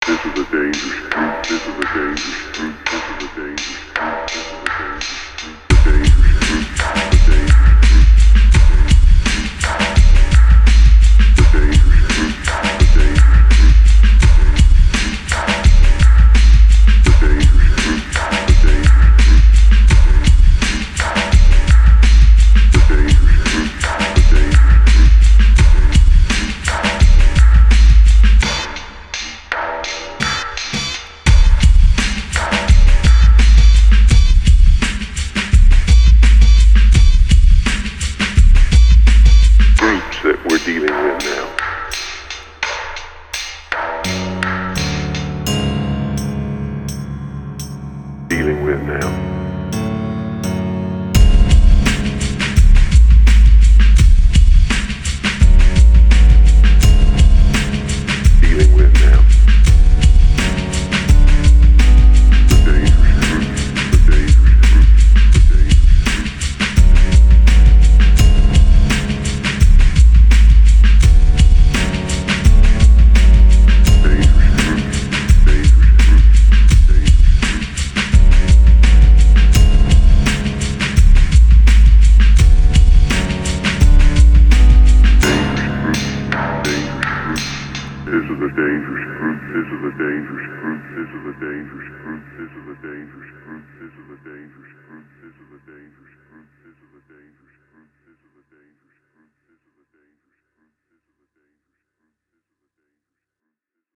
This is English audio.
This is a dangerous group. This is a dangerous group. This is a dangerous group. This is a dangerous group. The dangerous group. The dangerous group. The dangerous group. The dangerous group. The dangerous group. The dangerous group. The dangerous group. The dangerous group. That we're dealing with now. Dealing with now. Dealing with now. The dangerous group. The dangerous group. The dangerous group. This is a dangerous group. This is a dangerous group. This is a dangerous group. This is a dangerous group. This is a dangerous group. This is a dangerous group. This is a dangerous group.